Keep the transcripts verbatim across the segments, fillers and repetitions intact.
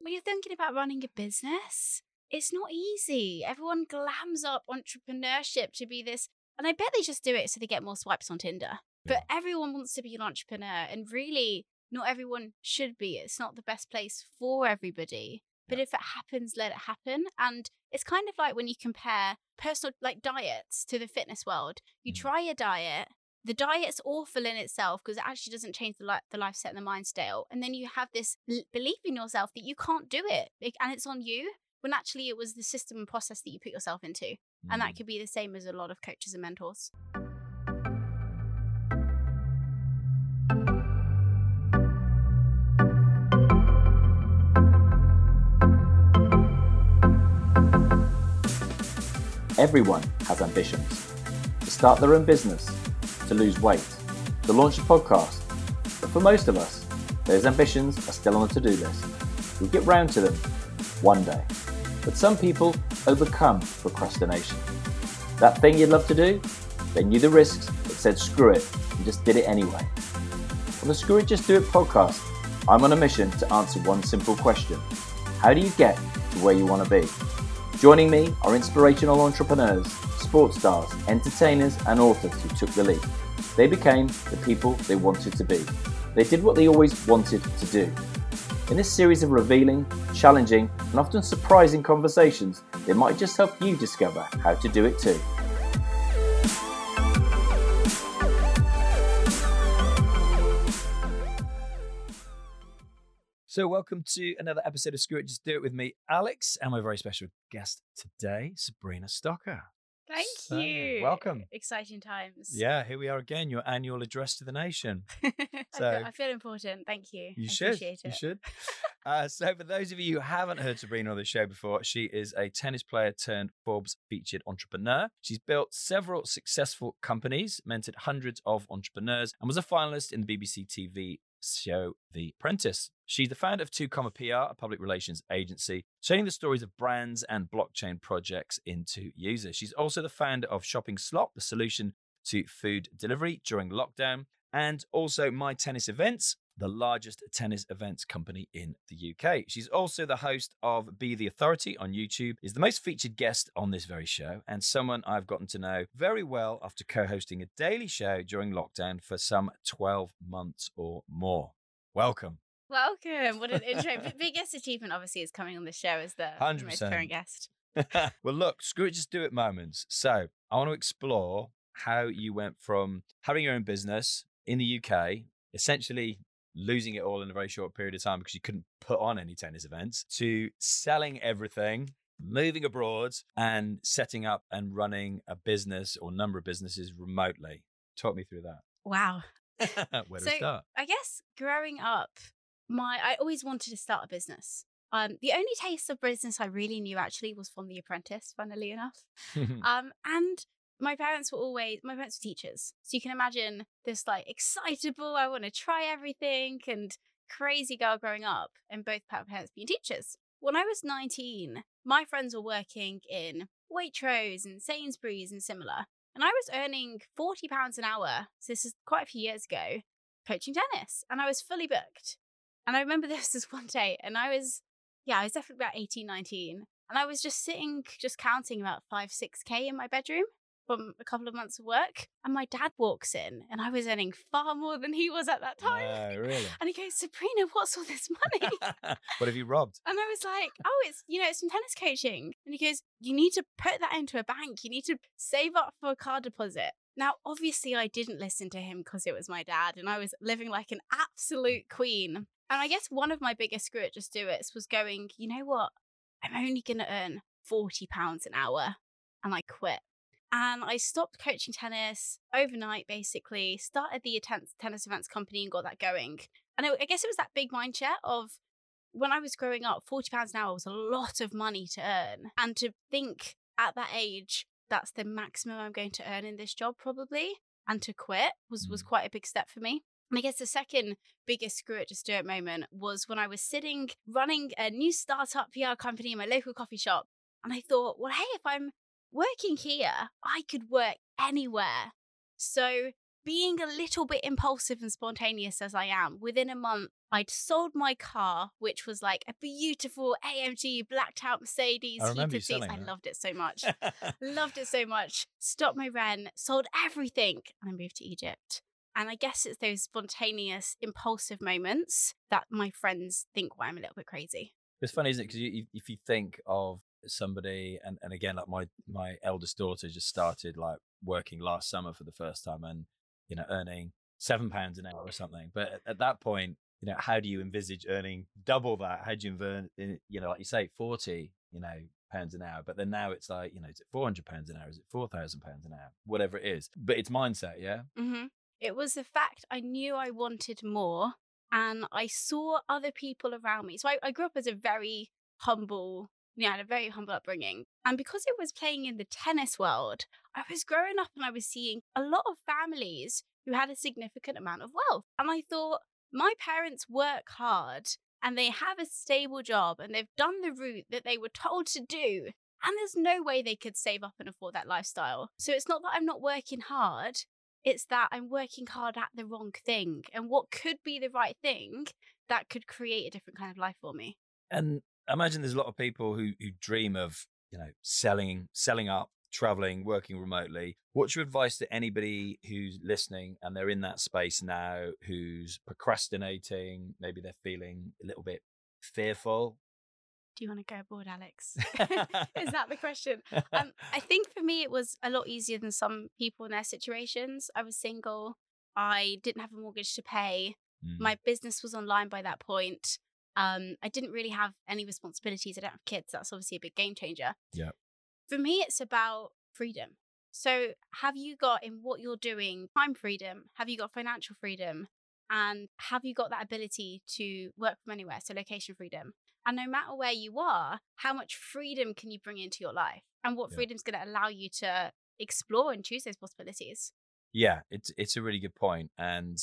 when you're thinking about running a business, it's not easy. Everyone glams up entrepreneurship to be this, and I bet they just do it so they get more swipes on Tinder. But Yeah. everyone wants to be an entrepreneur, and really, not everyone should be. It's not the best place for everybody. But Yeah. if it happens, let it happen. And it's kind of like when you compare personal, like diets to the fitness world. You Mm. try a diet, the diet's awful in itself because it actually doesn't change the, li- the life set and the mind state. And then you have this l- belief in yourself that you can't do it. Like, and it's on you, when actually it was the system and process that you put yourself into. Mm. And that could be the same as a lot of coaches and mentors. Everyone has ambitions. To start their own business, to lose weight, to launch a podcast. But for most of us, those ambitions are still on the to-do list. We'll get round to them one day. But some people overcome procrastination. That thing you'd love to do? They knew the risks but said screw it and just did it anyway. On the Screw It Just Do It podcast, I'm on a mission to answer one simple question. How do you get to where you want to be? Joining me are inspirational entrepreneurs, sports stars, entertainers and authors who took the leap. They became the people they wanted to be. They did what they always wanted to do. In this series of revealing, challenging and often surprising conversations, they might just help you discover how to do it too. So welcome to another episode of Screw It, Just Do It with me, Alex, and my very special guest today, Sabrina Stocker. Thank So, you. welcome. Exciting times. Yeah, here we are again, your annual address to the nation. I, So- feel, I feel important. Thank you. You I should. appreciate it. You should. Uh, so for those of you who haven't heard Sabrina on the show before, she is a tennis player turned Forbes featured entrepreneur. She's built several successful companies, mentored hundreds of entrepreneurs, and was a finalist in the B B C T V show The Apprentice. She's the founder of Two Comma P R, a public relations agency, sharing the stories of brands and blockchain projects into users. She's also the founder of Shopping Slot, the solution to food delivery during lockdown, and also My Tennis Events, the largest tennis events company in the U K. She's also the host of Be the Authority on YouTube, is the most featured guest on this very show, and someone I've gotten to know very well after co-hosting a daily show during lockdown for some twelve months or more. Welcome. Welcome. What an intro. B- biggest achievement, obviously, is coming on the show as the one hundred most percent. current guest. Well, look, Screw It, Just Do It moments. So I want to explore how you went from having your own business in the U K, essentially losing it all in a very short period of time because you couldn't put on any tennis events, to selling everything, moving abroad, and setting up and running a business or number of businesses remotely. Talk me through Wow. that. Where to So start? I guess growing up, my I always wanted to start a business. Um, the only taste of business I really knew actually was from The Apprentice, funnily enough. Um, and my parents were always, my parents were teachers. So you can imagine this like excitable, I want to try everything and crazy girl growing up and both parents being teachers. When I was nineteen, my friends were working in Waitrose and Sainsbury's and similar. And I was earning forty pounds an hour. So this is quite a few years ago, coaching tennis. And I was fully booked. And I remember this was one day and I was, yeah, I was definitely about eighteen, nineteen. And I was just sitting, just counting about five, six K in my bedroom from a couple of months of work. And my dad walks in and I was earning far more than he was at that time. No, really? And he goes, Sabrina, what's all this money? What have you robbed? And I was like, oh, it's, you know, it's from tennis coaching. And he goes, you need to put that into a bank. You need to save up for a car deposit. Now, obviously, I didn't listen to him because it was my dad and I was living like an absolute queen. And I guess one of my biggest Screw It, Just Do It's was going, you know what? I'm only going to earn forty pounds an hour. And I quit. And I stopped coaching tennis overnight, basically, started the ten- tennis events company and got that going. And I, I guess it was that big mindset of when I was growing up, forty pounds an hour was a lot of money to earn. And to think at that age, that's the maximum I'm going to earn in this job probably. And to quit was, was Mm. quite a big step for me. And I guess the second biggest Screw It, Just Do It moment was when I was sitting running a new startup P R company in my local coffee shop. And I thought, well, hey, if I'm working here, I could work anywhere. So being a little bit impulsive and spontaneous as I am, within a month, I'd sold my car, which was like a beautiful A M G blacked out Mercedes, I remember you heated seats. selling I that. loved it so much. Loved it so much. Stopped my rent, sold everything, and I moved to Egypt. And I guess it's those spontaneous, impulsive moments that my friends think why I'm a little bit crazy. It's funny, isn't it? Because you, you, if you think of somebody, and, and again, like my, my eldest daughter just started like working last summer for the first time and, you know, earning seven pounds an hour or something. But at, at that point, you know, how do you envisage earning double that? How do you envision, you know, like you say, forty, you know, pounds an hour? But then now it's like, you know, is it four hundred pounds an hour? Is it four thousand pounds an hour? Whatever it is. But it's mindset, yeah? Mm-hmm. It was the fact I knew I wanted more, and I saw other people around me. So I, I grew up as a very humble, you know, I had a very humble upbringing. And because it was playing in the tennis world, I was growing up and I was seeing a lot of families who had a significant amount of wealth. And I thought, my parents work hard and they have a stable job and they've done the route that they were told to do. And there's no way they could save up and afford that lifestyle. So it's not that I'm not working hard. It's that I'm working hard at the wrong thing. And what could be the right thing that could create a different kind of life for me. And I imagine there's a lot of people who, who dream of, you know, selling, selling up, traveling, working remotely. What's your advice to anybody who's listening and they're in that space now, who's procrastinating? Maybe they're feeling a little bit fearful. Do you want to go abroad, Alex? Is that the question? Um, I think for me, it was a lot easier than some people in their situations. I was single. I didn't have a mortgage to pay. Mm. My business was online by that point. Um, I didn't really have any responsibilities. I don't have kids. That's obviously a big game changer. Yeah. For me, it's about freedom. So have you got in what you're doing time freedom? Have you got financial freedom? And have you got that ability to work from anywhere? So location freedom. And no matter where you are, how much freedom can you bring into your life? And what yeah. freedom is going to allow you to explore and choose those possibilities? Yeah, it's it's a really good point. And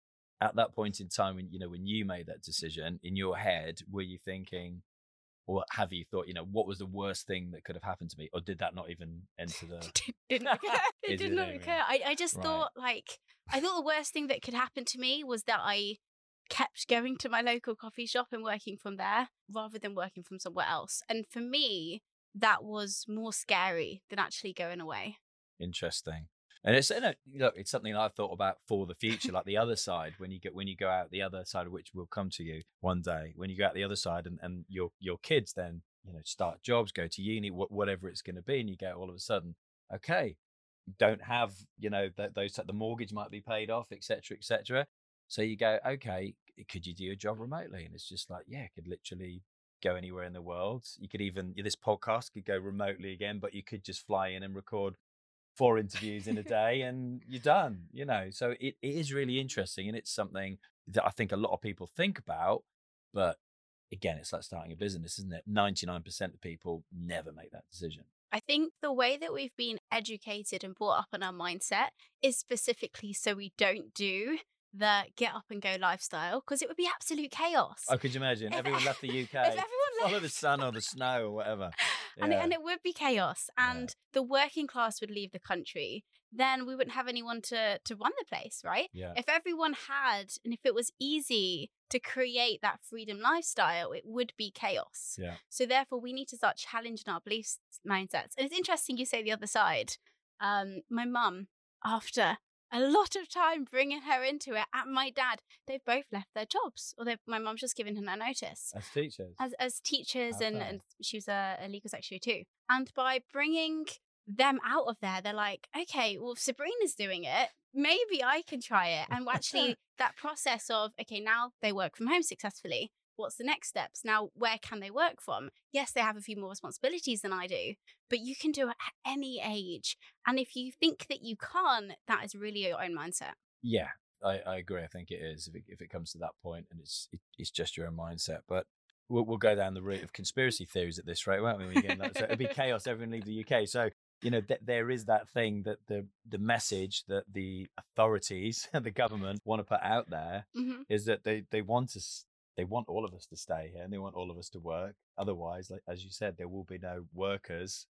at that point in time, when you know when you made that decision in your head, were you thinking, or have you thought, you know, what was the worst thing that could have happened to me? Or did that not even enter the... it didn't occur. It did not occur. I, I just right. thought like, I thought the worst thing that could happen to me was that I kept going to my local coffee shop and working from there rather than working from somewhere else. And for me, that was more scary than actually going away. Interesting. And it's, you know, look, it's something I've thought about for the future, like the other side, when you get, when you go out the other side, of which will come to you one day, when you go out the other side and, and your, your kids then, you know, start jobs, go to uni, wh- whatever it's going to be. And you go all of a sudden, okay, you don't have, you know, th- those, the mortgage might be paid off, et cetera, et cetera. So you go, okay, could you do a job remotely? And it's just like, yeah, could literally go anywhere in the world. You could even, this podcast could go remotely again, but you could just fly in and record four interviews in a day and you're done, you know. So it, it is really interesting, and it's something that I think a lot of people think about, but again, it's like starting a business, isn't it? ninety-nine percent of people never make that decision. I think the way that we've been educated and brought up in our mindset is specifically so we don't do the get up and go lifestyle, because it would be absolute chaos. Oh, could you imagine? If, everyone left the U K, if everyone follow left... the sun or the snow or whatever. Yeah. And, it, and it would be chaos. And yeah. the working class would leave the country. Then we wouldn't have anyone to, to run the place, right? Yeah. If everyone had, and if it was easy to create that freedom lifestyle, it would be chaos. Yeah. So therefore, we need to start challenging our beliefs, mindsets. And it's interesting you say the other side. Um, my mum, after a lot of time bringing her into it, and my dad, they've both left their jobs, or my mum's just given him their notice. As teachers? As as teachers, and, and she was a, a legal secretary too. And by bringing them out of there, they're like, okay, well, if Sabrina's doing it, maybe I can try it. And actually that process of, okay, now they work from home successfully. What's the next steps? Now, where can they work from? Yes, they have a few more responsibilities than I do, but you can do it at any age. And if you think that you can't, that is really your own mindset. Yeah, I, I agree. I think it is, if it, if it comes to that point, and it's it, it's just your own mindset. But we'll, we'll go down the route of conspiracy theories at this rate, won't we? Again, so it'll be chaos. Everyone leave the U K. So, you know, th- there is that thing that the the message that the authorities and the government want to put out there mm-hmm. is that they, they want us. They want all of us to stay here, and they want all of us to work. Otherwise, like, as you said, there will be no workers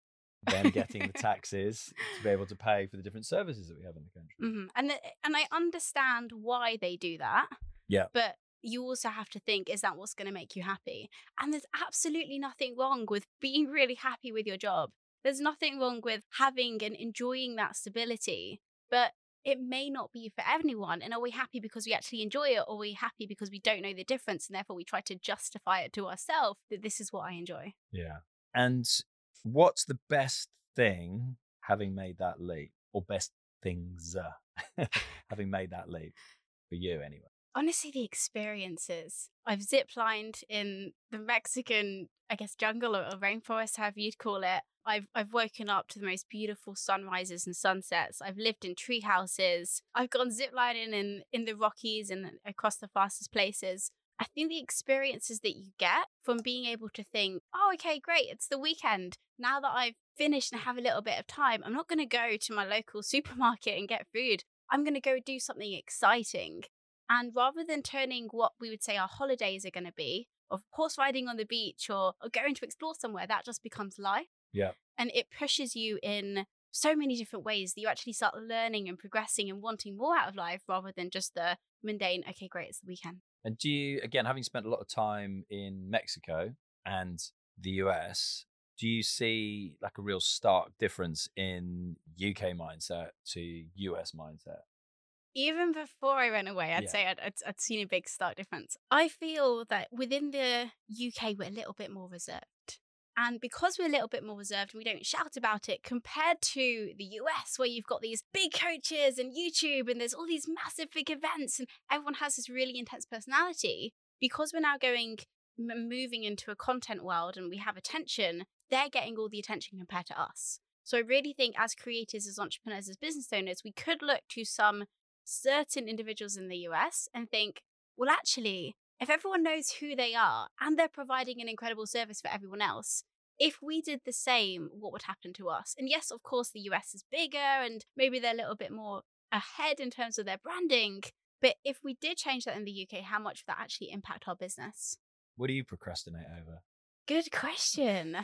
then getting the taxes to be able to pay for the different services that we have in the country. Mm-hmm. And the, and I understand why they do that. Yeah. But you also have to think, is that what's going to make you happy? And there's absolutely nothing wrong with being really happy with your job. There's nothing wrong with having and enjoying that stability. But it may not be for everyone. And are we happy because we actually enjoy it? Or are we happy because we don't know the difference and therefore we try to justify it to ourselves that this is what I enjoy? Yeah. And what's the best thing having made that leap, or best things uh, having made that leap for you anyway? Honestly, the experiences. I've ziplined in the Mexican, I guess, jungle or rainforest, however you'd call it. I've I've woken up to the most beautiful sunrises and sunsets. I've lived in tree houses. I've gone ziplining in, in the Rockies and across the fastest places. I think the experiences that you get from being able to think, oh, okay, great, it's the weekend. Now that I've finished and have a little bit of time, I'm not going to go to my local supermarket and get food. I'm going to go do something exciting. And rather than turning what we would say our holidays are going to be, of horse riding on the beach or, or going to explore somewhere, that just becomes life. Yeah. And it pushes you in so many different ways that you actually start learning and progressing and wanting more out of life rather than just the mundane, okay, great, it's the weekend. And do you, again, having spent a lot of time in Mexico and the U S, do you see like a real stark difference in U K mindset to U S mindset? Even before I went away, I'd Yeah. say I'd, I'd, I'd seen a big stark difference. I feel that within the U K, we're a little bit more reserved. And because we're a little bit more reserved and we don't shout about it, compared to the U S, where you've got these big coaches and YouTube and there's all these massive big events and everyone has this really intense personality, because we're now going, m- moving into a content world and we have attention, they're getting all the attention compared to us. So I really think as creators, as entrepreneurs, as business owners, we could look to some certain individuals in the U S and think, well, actually, if everyone knows who they are and they're providing an incredible service for everyone else, if we did the same, what would happen to us? And yes, of course, the U S is bigger and maybe they're a little bit more ahead in terms of their branding. But if we did change that in the U K, how much would that actually impact our business? What do you procrastinate over? Good question.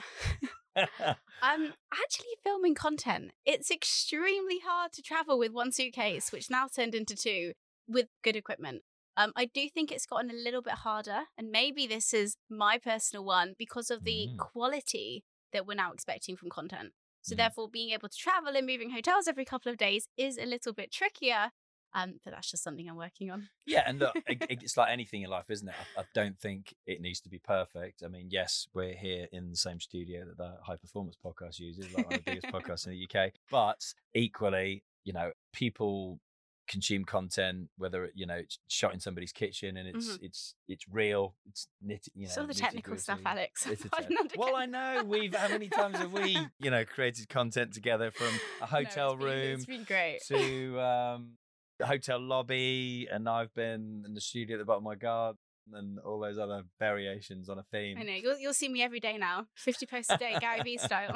um, actually filming content. It's extremely hard to travel with one suitcase, which now turned into two, with good equipment. Um, I do think it's gotten a little bit harder, and maybe this is my personal one because of the Mm. quality that we're now expecting from content. So Mm. therefore, being able to travel and moving hotels every couple of days is a little bit trickier. Um, but that's just something I'm working on. Yeah, and look, it, it's like anything in life, isn't it? I, I don't think it needs to be perfect. I mean, yes, we're here in the same studio that the High Performance Podcast uses, like one of the biggest podcasts in the U K. But equally, you know, people consume content, whether it, you know, it's shot in somebody's kitchen and it's Mhm. it's it's real, it's knit, you know, It's all the technical stuff, nitty-gritty. Alex. It's a I'm te- not well, against- I know we've how many times have we, you know, created content together from a hotel No, it's been- room It's been great. to um, the hotel lobby, and I've been in the studio at the bottom of my garden and all those other variations on a theme. I know you'll you'll see me every day now. fifty posts a day, Gary Vee style.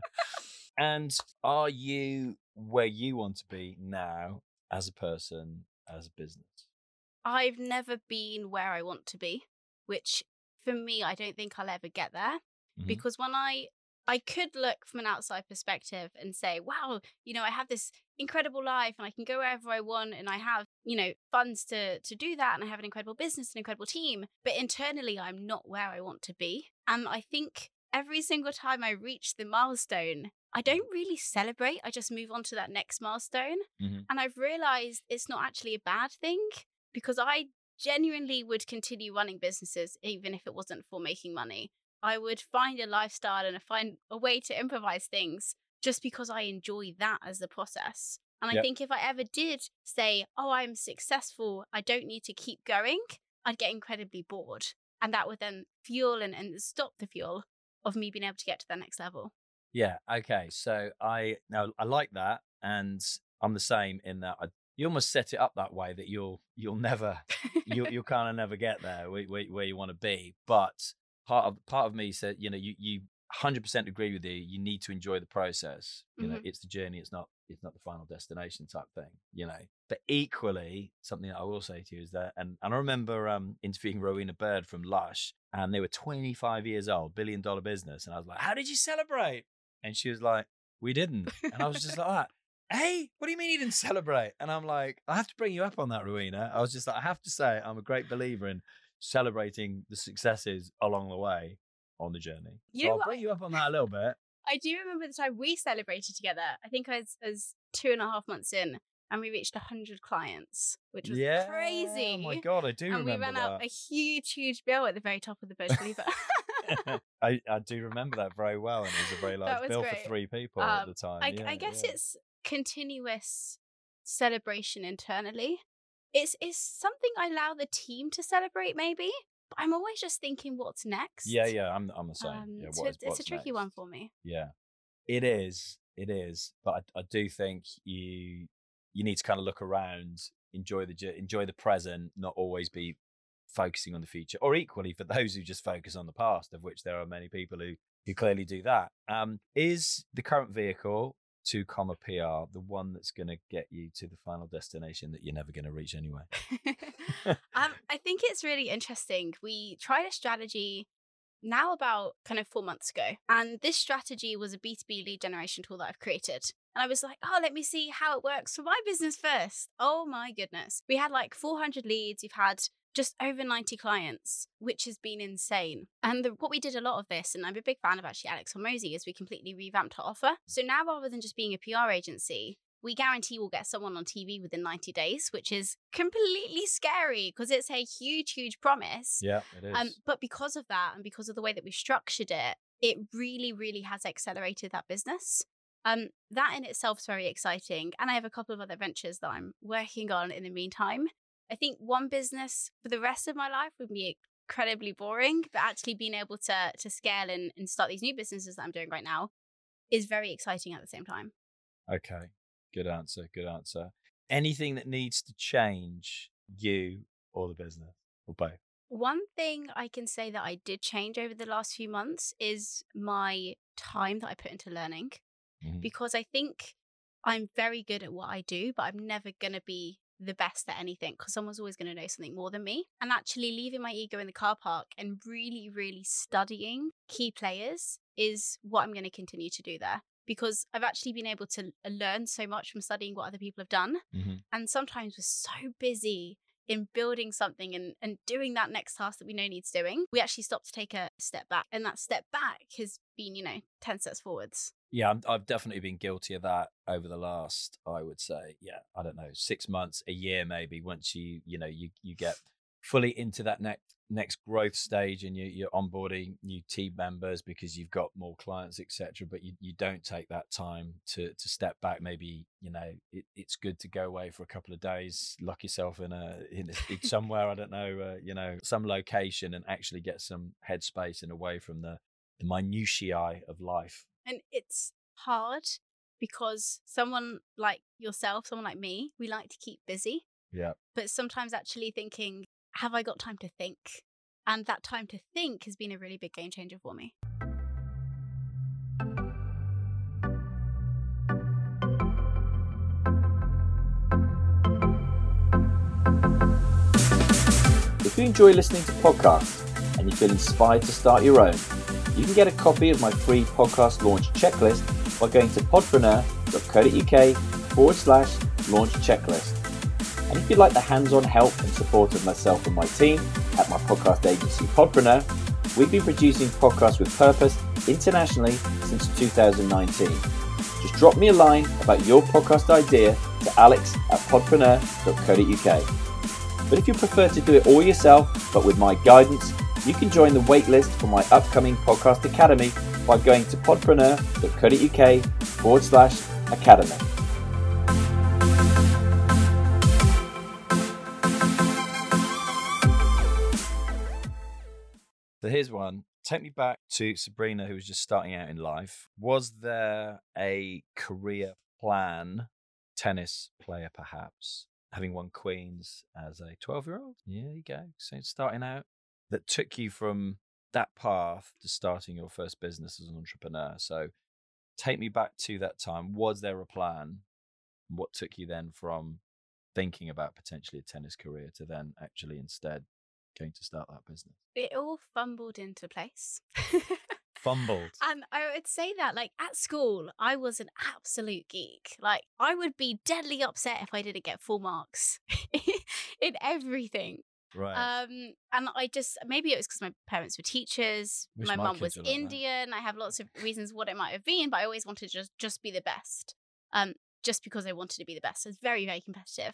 And are you where you want to be now as a person, as a business? I've never been where I want to be, which for me, I don't think I'll ever get there. Mhm. Because when I I could look from an outside perspective and say, wow, you know, I have this incredible life and I can go wherever I want and I have, you know, funds to to do that and I have an incredible business, an incredible team. But internally, I'm not where I want to be. And I think every single time I reach the milestone, I don't really celebrate. I just move on to that next milestone. Mhm. And I've realized it's not actually a bad thing, because I genuinely would continue running businesses even if it wasn't for making money. I would find a lifestyle and find a way to improvise things just because I enjoy that as the process. And I Yep. think if I ever did say, oh, I'm successful, I don't need to keep going, I'd get incredibly bored. And that would then fuel and, and stop the fuel of me being able to get to that next level. Yeah. Okay. So I now I like that, and I'm the same in that I, you almost set it up that way that you'll you'll never you'll you'll kind of never get there where, where, where you want to be. But part of part of me said, you know, you you one hundred percent agree with you. You need to enjoy the process. You know, Mhm. it's the journey. It's not it's not the final destination type thing. You know, but equally, something that I will say to you is that, and and I remember um interviewing Rowena Bird from Lush, and they were twenty-five years old, billion dollar business, and I was like, how did you celebrate? And she was like, we didn't. And I was just like, that. Hey, what do you mean you didn't celebrate? And I'm like, I have to bring you up on that, Rowena. I was just like, I have to say, I'm a great believer in celebrating the successes along the way on the journey. You So know I'll what? bring you up on that a little bit. I do remember the time we celebrated together. I think I was, I was two and a half months in, and we reached one hundred clients, which was yeah. crazy. Oh my God, I do and remember we ran that. out a huge, huge bill at the very top of the Burj Khalifa. I, I do remember that very well, and it was a very large bill great. for three people um, at the time. I, yeah, I guess yeah. it's continuous celebration internally. It's, it's something I allow the team to celebrate, maybe. But I'm always just thinking, what's next? Yeah, yeah, I'm, I'm the same. Um, yeah, so what is, it's, it's a tricky next? one for me. Yeah, it is. It is. But I, I do think you you need to kind of look around, enjoy the jo- enjoy the present, not always be focusing on the future. Or equally, for those who just focus on the past, of which there are many people who who clearly do that. Um, is the current vehicle two comma P R the one that's going to get you to the final destination that you're never going to reach anyway? um, I think it's really interesting. We tried a strategy now about kind of four months ago, and this strategy was a B two B lead generation tool that I've created. And I was like, oh, let me see how it works for my business first. Oh my goodness. We had like four hundred leads. We've had just over ninety clients, which has been insane. And the, what we did a lot of this, and I'm a big fan of actually Alex Hormozy, is we completely revamped our offer. So now rather than just being a P R agency, we guarantee we'll get someone on T V within ninety days, which is completely scary because it's a huge, huge promise. Yeah, it is. Um, but because of that and because of the way that we structured it, it really, really has accelerated that business. Um, that in itself is very exciting. And I have a couple of other ventures that I'm working on in the meantime. I think one business for the rest of my life would be incredibly boring, but actually being able to to scale and, and start these new businesses that I'm doing right now is very exciting at the same time. Okay. Good answer. Good answer. Anything that needs to change, you or the business, or both? One thing I can say that I did change over the last few months is my time that I put into learning, mm-hmm. because I think I'm very good at what I do, but I'm never going to be the best at anything because someone's always going to know something more than me. And actually leaving my ego in the car park and really, really studying key players is what I'm going to continue to do there. Because I've actually been able to learn so much from studying what other people have done. Mm-hmm. And sometimes we're so busy in building something and, and doing that next task that we know needs doing, we actually stop to take a step back. And that step back has been, you know, ten steps forwards. Yeah, I'm, I've definitely been guilty of that over the last, I would say, yeah, I don't know, six months, a year maybe, once you, you know, you, you get fully into that next next growth stage and you, you're onboarding new team members because you've got more clients, et cetera. But you, you don't take that time to to step back. Maybe, you know, it, it's good to go away for a couple of days, lock yourself in a in, a, in somewhere, I don't know, uh, you know, some location and actually get some headspace and away from the, the minutiae of life. And it's hard because someone like yourself, someone like me, we like to keep busy. Yeah. But sometimes actually thinking, have I got time to think? And that time to think has been a really big game changer for me. If you enjoy listening to podcasts and you feel inspired to start your own, you can get a copy of my free podcast launch checklist by going to podpreneur.co.uk forward slash launch checklist. And if you'd like the hands-on help and support of myself and my team at my podcast agency Podpreneur, we've been producing podcasts with purpose internationally since two thousand nineteen. Just drop me a line about your podcast idea to alex at podpreneur dot co dot uk. But if you prefer to do it all yourself, but with my guidance, you can join the waitlist for my upcoming podcast academy by going to podpreneur.co.uk forward slash academy. So here's one. Take me back to Sabrina, who was just starting out in life. Was there a career plan, tennis player perhaps, having won Queen's as a twelve-year-old? Yeah, there you go. So starting out, that took you from that path to starting your first business as an entrepreneur. So take me back to that time. Was there a plan? What took you then from thinking about potentially a tennis career to then actually instead going to start that business? It all fumbled into place. Fumbled. And I would say that, like, at school, I was an absolute geek. Like, I would be deadly upset if I didn't get full marks in everything. Right. Um, and I just, maybe it was because my parents were teachers. Wish my my mum kids was were like that. Indian. I have lots of reasons what it might have been, but I always wanted to just, just be the best. Um, just because I wanted to be the best. I was very, very competitive.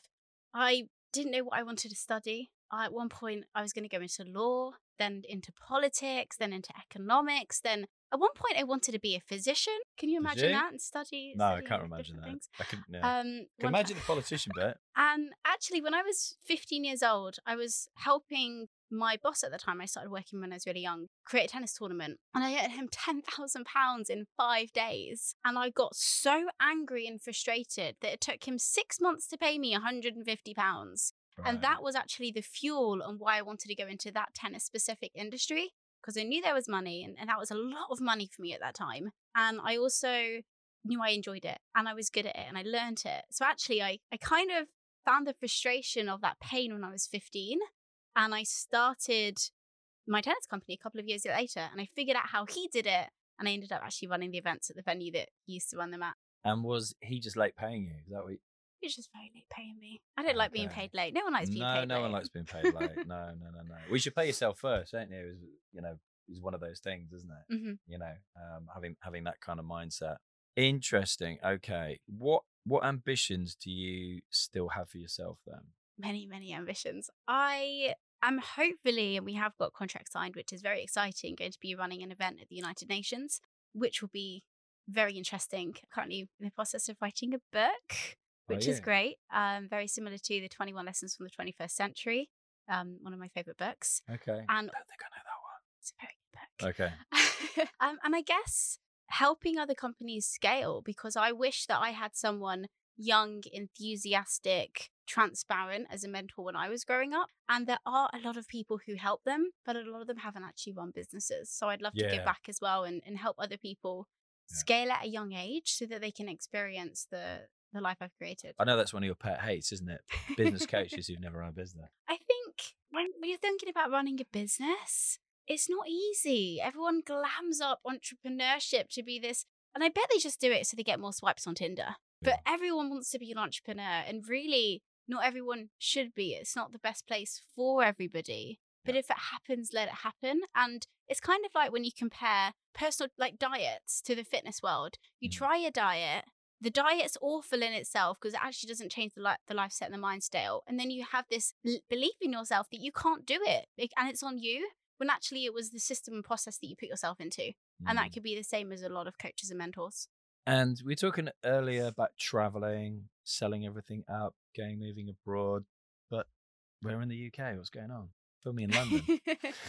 I didn't know what I wanted to study. I, at one point, I was going to go into law, then into politics, then into economics. Then at one point, I wanted to be a physician. Can you Did imagine you? that and study? No, I study can't imagine different that. things? I can, yeah. Um, can one- imagine the politician bit. And actually, when I was fifteen years old, I was helping my boss at the time. I started working when I was really young, create a tennis tournament. And I owed him ten thousand pounds in five days. And I got so angry and frustrated that it took him six months to pay me one hundred fifty pounds. And that was actually the fuel and why I wanted to go into that tennis specific industry, because I knew there was money, and, and that was a lot of money for me at that time. And I also knew I enjoyed it and I was good at it and I learned it. So actually, I, I kind of found the frustration of that pain when I was fifteen, and I started my tennis company a couple of years later, and I figured out how he did it, and I ended up actually running the events at the venue that he used to run them at. And was he just late paying you? Is that what? You... He was just very late paying me. I don't like being Okay. paid late. No one likes being no, paid no late. one likes being paid late. No, no, no, no. We should pay yourself first, don't you? Is you know, is one of those things, isn't it? Mm-hmm. You know, um, having having that kind of mindset. Interesting. Okay, what what ambitions do you still have for yourself then? Many, many ambitions. I am hopefully, and we have got contract signed, which is very exciting, going to be running an event at the United Nations, which will be very interesting. Currently in the process of writing a book, which Oh, is yeah. great. Um, very similar to the twenty-one Lessons from the twenty-first Century, um, one of my favorite books. Okay. And I don't think I know it's a very good book. that one. Okay. um, and I guess helping other companies scale, because I wish that I had someone young, enthusiastic, transparent as a mentor when I was growing up. And there are a lot of people who help them, but a lot of them haven't actually run businesses. So I'd love to Yeah. give back as well and, and help other people Yeah. scale at a young age so that they can experience the, the life I've created. I know that's one of your pet hates, isn't it? Business coaches who've never run a business. I think when, when you're thinking about running a business, it's not easy. Everyone glams up entrepreneurship to be this, and I bet they just do it so they get more swipes on Tinder. But everyone wants to be an entrepreneur, and really, not everyone should be. It's not the best place for everybody. But Yeah. if it happens, let it happen. And it's kind of like when you compare personal, like diets, to the fitness world. You Mm. try a diet, the diet's awful in itself because it actually doesn't change the, li- the life set and the mind style. And then you have this l- belief in yourself that you can't do it, like, and it's on you, when actually it was the system and process that you put yourself into. And that Mm. could be the same as a lot of coaches and mentors. And we were talking earlier about traveling, selling everything up, going, moving abroad. But we're in the U K. What's going on? Filming in London.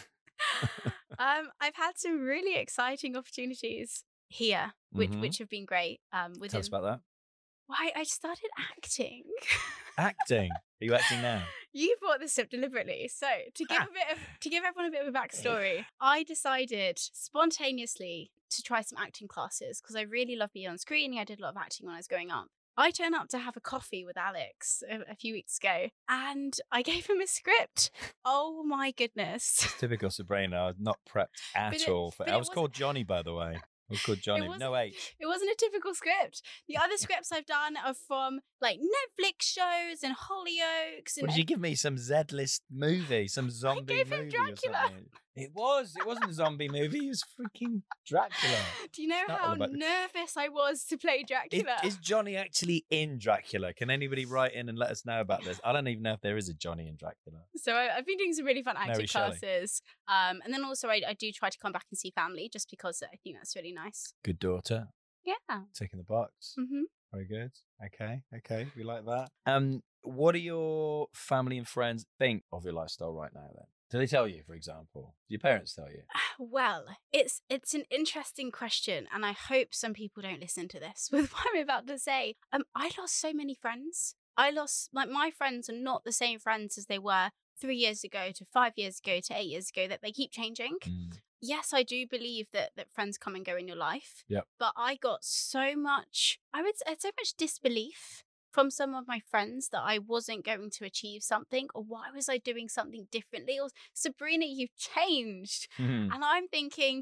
um, I've had some really exciting opportunities here, which Mhm. which have been great. Um, Tell within us about that. why I started acting. Acting. Are you acting now? You brought this up deliberately. So to give a bit of to give everyone a bit of a backstory, I decided spontaneously to try some acting classes because I really love being on screen. I did a lot of acting when I was growing up. I turned up to have a coffee with Alex a, a few weeks ago, and I gave him a script. Oh my goodness! Typical Sabrina. I was not prepped at But it- all. For, but I it was wasn't- called Johnny, by the way. I was called Johnny. wasn't- No H. It wasn't a typical script. The other scripts I've done are from like Netflix shows and Hollyoaks. And What did you give me? Some Z-list movie, some zombie gave him movie Dracula. or something. It was. It wasn't a zombie movie. It was freaking Dracula. Do you know It's not how all about- nervous I was to play Is, Dracula? is Johnny actually in Dracula? Can anybody write in and let us know about this? I don't even know if there is a Johnny in Dracula. So I, I've been doing some really fun acting Mary Shelley. classes. Um, and then also I, I do try to come back and see family just because I think that's really nice. Good daughter, Yeah. ticking the box. hmm Very good. Okay, okay, we like that. Um, what do your family and friends think of your lifestyle right now? Then, do they tell you, for example? Do your parents tell you? Well, it's it's an interesting question, and I hope some people don't listen to this with what I'm about to say. Um, I lost so many friends. I lost like my friends are not the same friends as they were three years ago to five years ago to eight years ago. That they keep changing. Mm. Yes, I do believe that that friends come and go in your life. Yep. But I got so much, I would say, so much disbelief from some of my friends that I wasn't going to achieve something, or why was I doing something differently? Or Sabrina, you've changed. Mhm. And I'm thinking,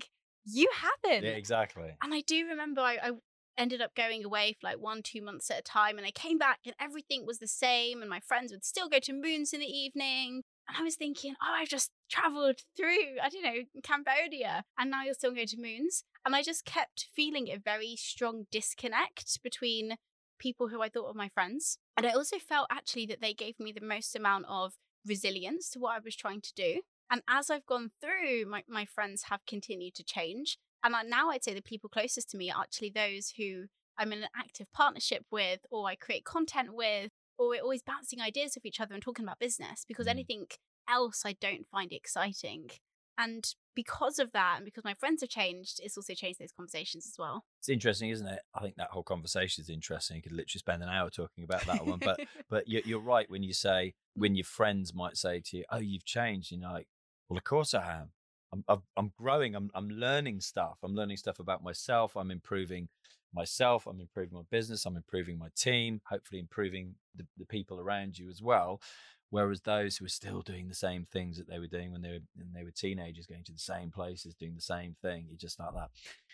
you haven't. Yeah, exactly. And I do remember I, I ended up going away for like one, two months at a time. And I came back and everything was the same. And my friends would still go to Moons in the evening. And I was thinking, oh, I've just traveled through, I don't know, Cambodia. And now you're still going to Moons. And I just kept feeling a very strong disconnect between people who I thought were my friends. And I also felt actually that they gave me the most amount of resilience to what I was trying to do. And as I've gone through, my, my friends have continued to change. And I, now I'd say the people closest to me are actually those who I'm in an active partnership with, or I create content with, or we're always bouncing ideas with each other and talking about business, because mm. anything else I don't find exciting. And because of that, and because my friends have changed, it's also changed those conversations as well. It's interesting, isn't it? I think that whole conversation is interesting. You could literally spend an hour talking about that one. But but you're, you're right when you say, when your friends might say to you, oh, you've changed. And you're like, well, of course I am. I'm, I'm, I'm growing. I'm, I'm learning stuff. I'm learning stuff about myself. I'm improving myself. I'm improving my business. I'm improving my team, hopefully improving the, the people around you as well. Whereas those who are still doing the same things that they were doing when they were when they were teenagers, going to the same places, doing the same thing, you're just like that.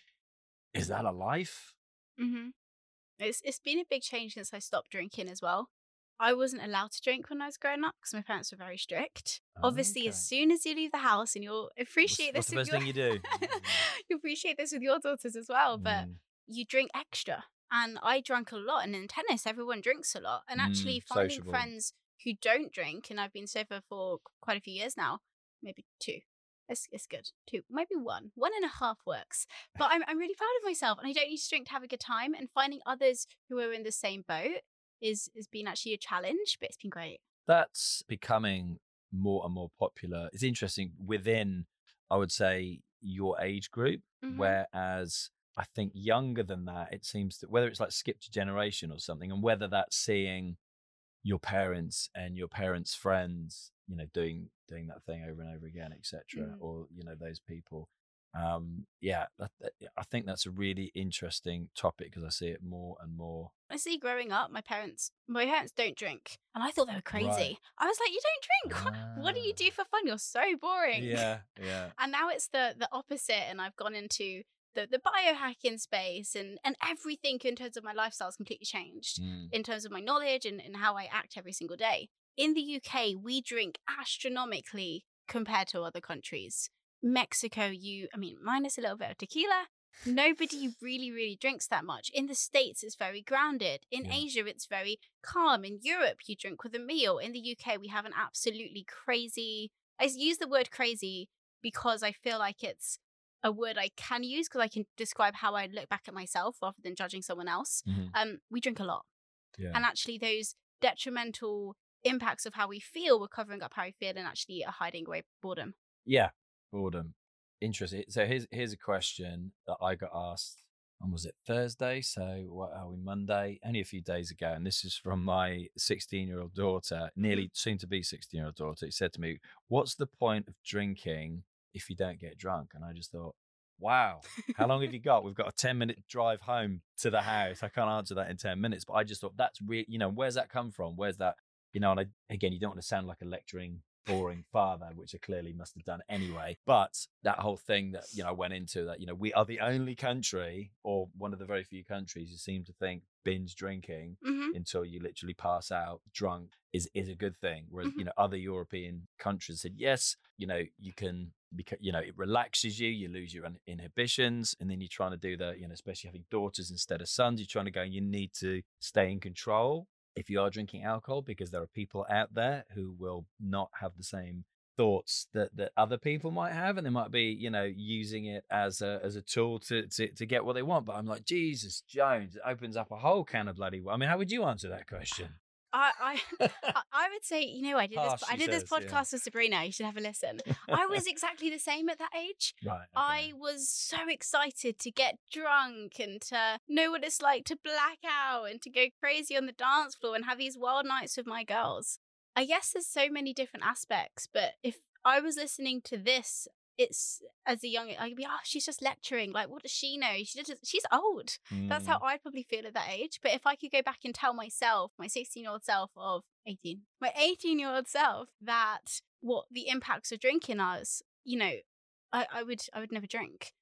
Is that a life? Mm-hmm. It's it's been a big change since I stopped drinking as well. I wasn't allowed to drink when I was growing up because my parents were very strict. Oh, Obviously, okay. As soon as you leave the house, and you'll appreciate what's, this. What's the first your... thing you do? You appreciate this with your daughters as well, but mm. you drink extra. And I drank a lot, and in tennis, everyone drinks a lot. And actually, mm, finding sociable. friends who don't drink, and I've been sober for quite a few years now, maybe two. It's, it's good. Two, maybe one. One and a half works. But I'm I'm really proud of myself, and I don't need to drink to have a good time. And finding others who are in the same boat is has been actually a challenge, but it's been great. That's becoming more and more popular. It's interesting within, I would say, your age group, mm-hmm. whereas I think younger than that, it seems that whether it's like skipped a generation or something, and whether that's seeing your parents and your parents' friends, you know, doing doing that thing over and over again, et cetera, mm. or you know, those people. Um, yeah, that, that, I think that's a really interesting topic because I see it more and more. I see growing up, my parents, my parents don't drink, and I thought they were crazy. Right. I was like, "You don't drink? Ah. What, what do you do for fun? You're so boring." Yeah, yeah. And now it's the the opposite, and I've gone into the the biohacking space, and and everything in terms of my lifestyle has completely changed mm. in terms of my knowledge and, and how I act every single day. In the U K, we drink astronomically compared to other countries. Mexico, you, I mean, minus a little bit of tequila, nobody really, really drinks that much. In the States, it's very grounded. In yeah. Asia, it's very calm. In Europe, you drink with a meal. In the U K, we have an absolutely crazy, I use the word crazy because I feel like it's a word I can use because I can describe how I look back at myself rather than judging someone else. Mm-hmm. Um, we drink a lot. Yeah. And actually those detrimental impacts of how we feel, we're covering up how we feel and actually are hiding away boredom. Yeah, boredom. Interesting. So here's here's a question that I got asked, and was it Thursday? So what are we, Monday? Only a few days ago. And this is from my sixteen-year-old daughter, nearly soon to be sixteen-year-old daughter. He said to me, what's the point of drinking if you don't get drunk? And I just thought, wow, how long have you got? We've got a ten minute drive home to the house. I can't answer that in ten minutes, but I just thought that's really, you know, where's that come from? Where's that, you know, and I, again, you don't want to sound like a lecturing, boring father, which I clearly must have done anyway. But that whole thing that, you know, went into that, you know, we are the only country or one of the very few countries who seem to think binge drinking mm-hmm. until you literally pass out drunk is, is a good thing. Whereas, mm-hmm. you know, other European countries said, yes, you know, you can, because, you know, it relaxes you, you lose your inhibitions. And then you're trying to do the, you know, especially having daughters instead of sons, you're trying to go, you need to stay in control if you are drinking alcohol, because there are people out there who will not have the same thoughts that, that other people might have. And they might be, you know, using it as a, as a tool to, to, to get what they want. But I'm like, Jesus Jones, it opens up a whole can of bloody, I mean, how would you answer that question? I, I I would say, you know, I did Harsh, this I did says, this podcast yeah. with Sabrina. You should have a listen. I was exactly the same at that age. Right. Okay. I was so excited to get drunk and to know what it's like to black out and to go crazy on the dance floor and have these wild nights with my girls. I guess there's so many different aspects, but if I was listening to this, it's as a young, I'd be, oh, she's just lecturing. Like, what does she know? She just, she's old. Mm. That's how I'd probably feel at that age. But if I could go back and tell myself, my sixteen-year-old self of eighteen, my eighteen-year-old self, that what the impacts of drinking are, you know, I, I would, I would never drink.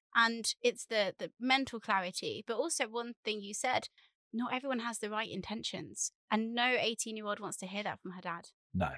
And it's the the mental clarity. But also one thing you said, not everyone has the right intentions. And no eighteen-year-old wants to hear that from her dad. No.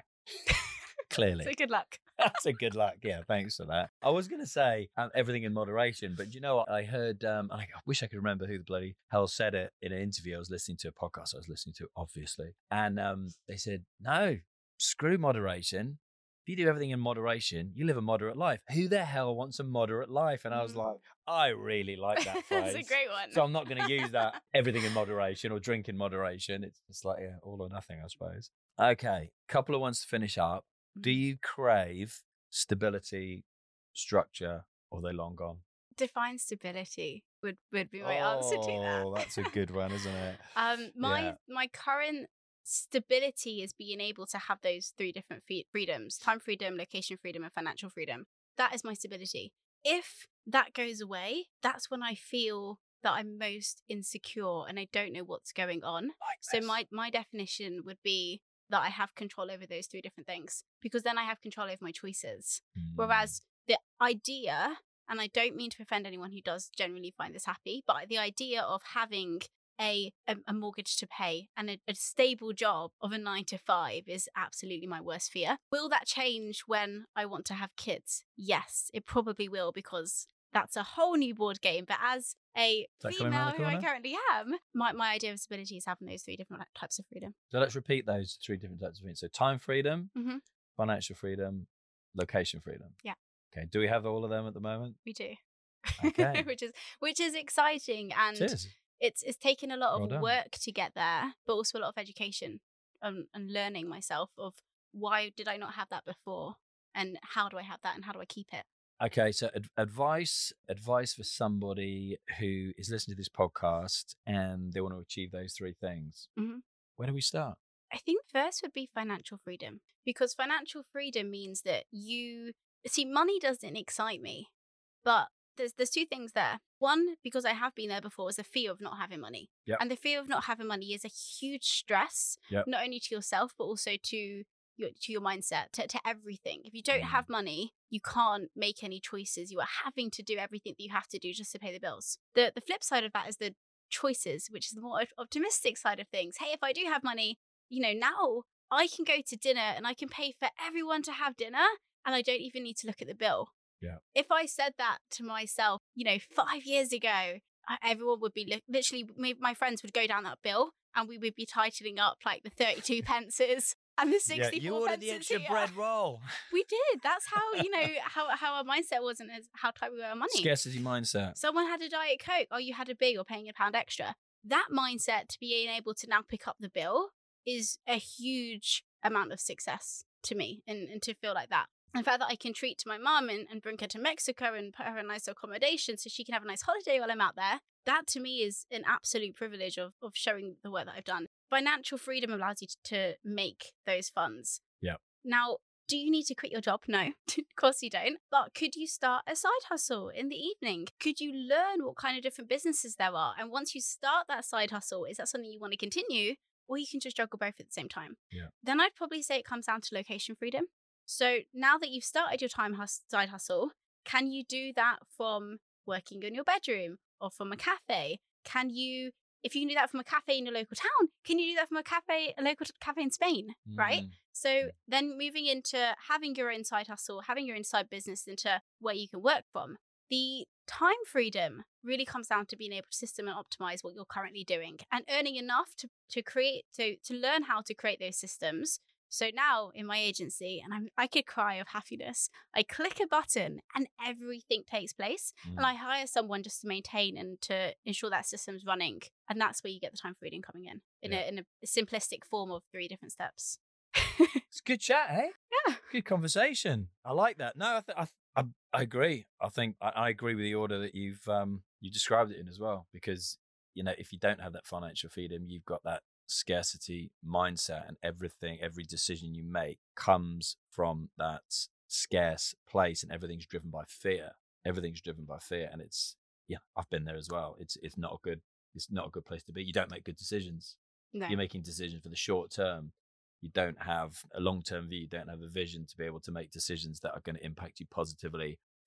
Clearly. So good luck. That's a good luck. Yeah, thanks for that. I was going to say um, everything in moderation, but you know what? I heard, um, I wish I could remember who the bloody hell said it in an interview. I was listening to a podcast I was listening to, obviously. And um, they said, no, screw moderation. If you do everything in moderation, you live a moderate life. Who the hell wants a moderate life? And I was like, I really like that phrase. That's a great one. So I'm not going to use that everything in moderation or drink in moderation. It's just like, yeah, all or nothing, I suppose. Okay, couple of ones to finish up. Do you crave stability, structure, or are they long gone? Define stability would, would be my oh, answer to that. Oh, that's a good one, isn't it? um, my yeah. my current stability is being able to have those three different fe- freedoms: time freedom, location freedom, and financial freedom. That is my stability. If that goes away, that's when I feel that I'm most insecure and I don't know what's going on. Like so my my definition would be that I have control over those three different things, because then I have control over my choices. Mm. Whereas the idea, and I don't mean to offend anyone who does generally find this happy, but the idea of having a a, a mortgage to pay and a, a stable job of a nine to five is absolutely my worst fear. Will that change when I want to have kids? Yes, it probably will, because that's a whole new board game. But as a female who I currently am, my, my idea of stability is having those three different types of freedom. So let's repeat those three different types of freedom. So time freedom, mm-hmm. financial freedom, location freedom. Yeah. Okay. Do we have all of them at the moment? We do. Okay. which is which is exciting, and it is. it's it's taken a lot of well work to get there, but also a lot of education um, and learning myself of why did I not have that before, and how do I have that, and how do I keep it. Okay, so ad- advice advice for somebody who is listening to this podcast and they want to achieve those three things. Mm-hmm. Where do we start? I think first would be financial freedom, because financial freedom means that you see, money doesn't excite me, but there's there's two things there. One, because I have been there before, is the fear of not having money. Yep. And the fear of not having money is a huge stress, yep. not only to yourself, but also to your to your mindset, to, to everything. If you don't have money, you can't make any choices. You are having to do everything that you have to do just to pay the bills. The the flip side of that is the choices, which is the more optimistic side of things. Hey, if I do have money, you know, now I can go to dinner and I can pay for everyone to have dinner, and I don't even need to look at the bill. Yeah. If I said that to myself, you know, five years ago, everyone would be li- literally, my friends would go down that bill and we would be titling up like the thirty-two pences and the sixty-four yeah, you ordered pences the extra here. bread roll. We did. That's how, you know, how, how our mindset wasn't as how tight we were on money. Scarcity mindset. Someone had a Diet Coke. Oh, you had a big, you're paying a pound extra. That mindset to being able to now pick up the bill is a huge amount of success to me, and, and to feel like that. The fact that I can treat to my mum and, and bring her to Mexico and put her in nice accommodation so she can have a nice holiday while I'm out there, that to me is an absolute privilege of, of showing the work that I've done. Financial freedom allows you to, to make those funds. Yeah. Now, do you need to quit your job? No, of course you don't. But could you start a side hustle in the evening? Could you learn what kind of different businesses there are? And once you start that side hustle, is that something you want to continue? Or you can just juggle both at the same time? Yeah. Then I'd probably say it comes down to location freedom. So now that you've started your time hus- side hustle, can you do that from working in your bedroom or from a cafe? Can you, if you can do that from a cafe in your local town, can you do that from a cafe, a local cafe in Spain, mm. right? So then moving into having your own side hustle, having your own side business into where you can work from. The time freedom really comes down to being able to system and optimize what you're currently doing and earning enough to, to create, to, to learn how to create those systems. So now in my agency, and I'm, I could cry of happiness, I click a button and everything takes place. Mm. And I hire someone just to maintain and to ensure that system's running. And that's where you get the time freedom coming in, in, yeah. a, in a simplistic form of three different steps. It's a good chat, eh? Yeah. Good conversation. I like that. No, I, th- I, th- I, I agree. I think I, I agree with the order that you've um, you described it in as well. Because, you know, if you don't have that financial freedom, you've got that scarcity mindset, and everything, every decision you make comes from that scarce place, and everything's driven by fear. Everything's driven by fear, and it's yeah, I've been there as well. It's it's not a good it's not a good place to be. You don't make good decisions. No. You're making decisions for the short term. You don't have a long term view. You don't have a vision to be able to make decisions that are going to impact you positively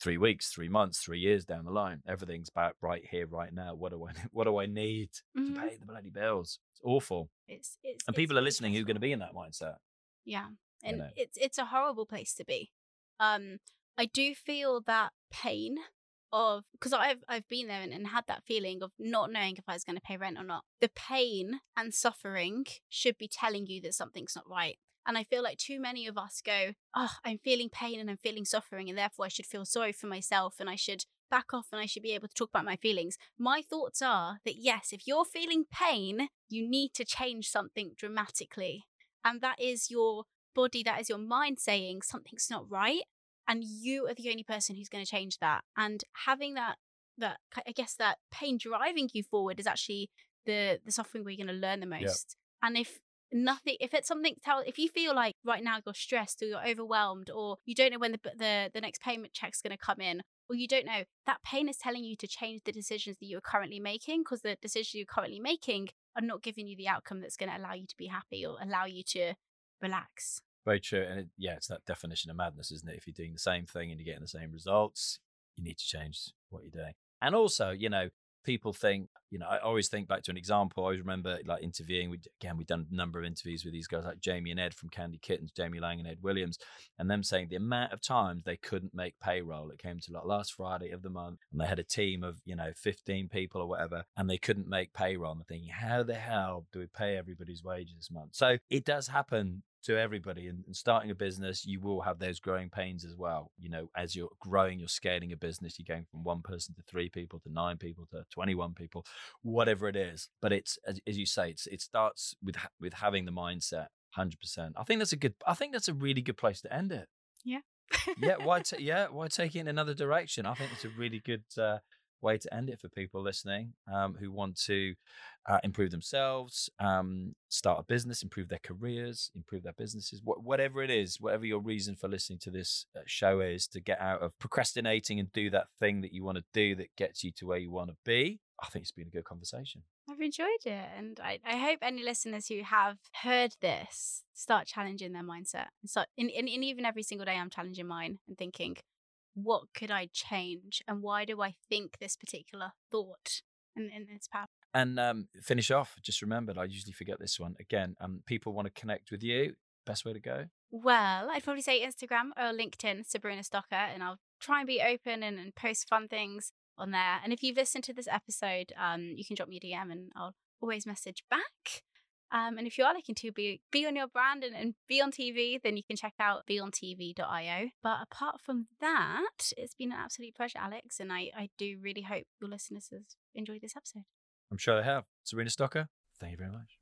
three weeks, three months, three years down the line. Everything's about right here, right now. What do I, what do I need mm-hmm. to pay the bloody bills? It's awful. It's, it's and people it's are listening who are going to be in that mindset. Yeah, and you know? it's it's a horrible place to be. Um, I do feel that pain of, because I've I've been there and, and had that feeling of not knowing if I was going to pay rent or not. The pain and suffering should be telling you that something's not right. And I feel like too many of us go, oh, I'm feeling pain and I'm feeling suffering, and therefore I should feel sorry for myself and I should back off and I should be able to talk about my feelings. My thoughts are that, yes, if you're feeling pain, you need to change something dramatically. And that is your body, that is your mind saying something's not right. And you are the only person who's going to change that. And having that, that I guess that pain driving you forward is actually the, the suffering where you're going to learn the most. Yep. And if nothing, if it's something, tell if you feel like right now you're stressed or you're overwhelmed or you don't know when the the, the next payment check's going to come in, or you don't know, that pain is telling you to change the decisions that you're currently making, because the decisions you're currently making are not giving you the outcome that's going to allow you to be happy or allow you to relax. Very true. And it, yeah, it's that definition of madness, isn't it? If you're doing the same thing and you're getting the same results, you need to change what you're doing. And also, you know, people think, you know, I always think back to an example. I always remember like interviewing, we, again, we've done a number of interviews with these guys like Jamie and Ed from Candy Kittens, Jamie Lang and Ed Williams, and them saying the amount of times they couldn't make payroll. It came to like last Friday of the month and they had a team of, you know, fifteen people or whatever, and they couldn't make payroll. And they're thinking, how the hell do we pay everybody's wages this month? So it does happen to everybody, and, and starting a business, you will have those growing pains as well. You know, as you're growing, you're scaling a business, you're going from one person to three people to nine people to twenty-one people, whatever it is. But it's, as, as you say, it's, it starts with with having the mindset. one hundred percent. I think that's a good. I think that's a really good place to end it. Yeah. yeah. Why? T- yeah. Why take it in another direction? I think it's a really good uh, way to end it for people listening um, who want to uh, improve themselves, um, start a business, improve their careers, improve their businesses, wh- whatever it is, whatever your reason for listening to this uh, show is, to get out of procrastinating and do that thing that you want to do that gets you to where you want to be. I think it's been a good conversation. I've enjoyed it. And I, I hope any listeners who have heard this start challenging their mindset. And, start, and, and, and even every single day I'm challenging mine and thinking, what could I change? And why do I think this particular thought? And, and it's powerful. And um, finish off, just remembered, I usually forget this one. Again, um, people want to connect with you. Best way to go? Well, I'd probably say Instagram or LinkedIn, Sabrina Stocker, and I'll try and be open and, and post fun things on there. And if you've listened to this episode, um, you can drop me a D M and I'll always message back. Um, and if you are looking to be be on your brand and, and be on T V, then you can check out be on T V dot io. But apart from that, it's been an absolute pleasure, Alex. And I, I do really hope your listeners have enjoyed this episode. I'm sure they have. Sabrina Stocker, thank you very much.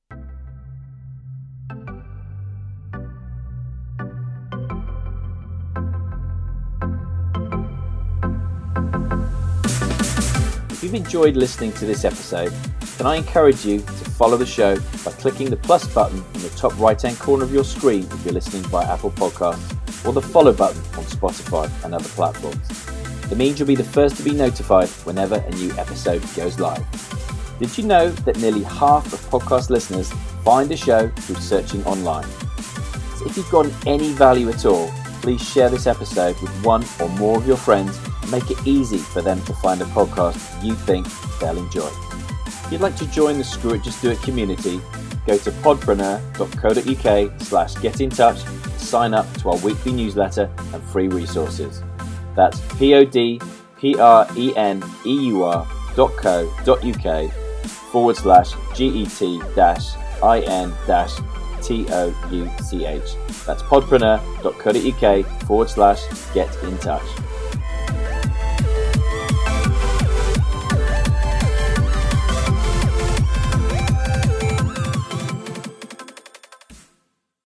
If you've enjoyed listening to this episode, can I encourage you to follow the show by clicking the plus button in the top right-hand corner of your screen if you're listening via Apple Podcasts, or the follow button on Spotify and other platforms. It means you'll be the first to be notified whenever a new episode goes live. Did you know that nearly half of podcast listeners find the show through searching online? So if you've gotten any value at all, please share this episode with one or more of your friends and make it easy for them to find a podcast you think they'll enjoy. If you'd like to join the Screw It Just Do It community, go to podpreneur dot co dot uk slash get in touch to sign up to our weekly newsletter and free resources. That's podpreneur dot co dot uk forward slash G-E-T dash I-N dash T-O-U-C-H. That's podpreneur dot co dot uk forward slash get in touch.